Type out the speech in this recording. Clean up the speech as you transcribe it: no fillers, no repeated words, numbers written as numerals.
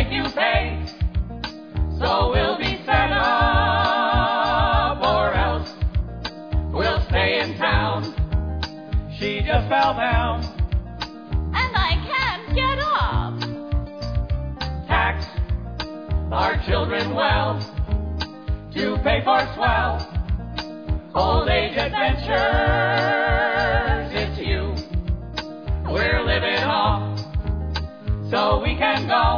make you pay. So we'll be set up, or else we'll stay in town. She just fell down, and I can't get up. Tax our children well to pay for swell old age adventures. It's you we're living off, so we can go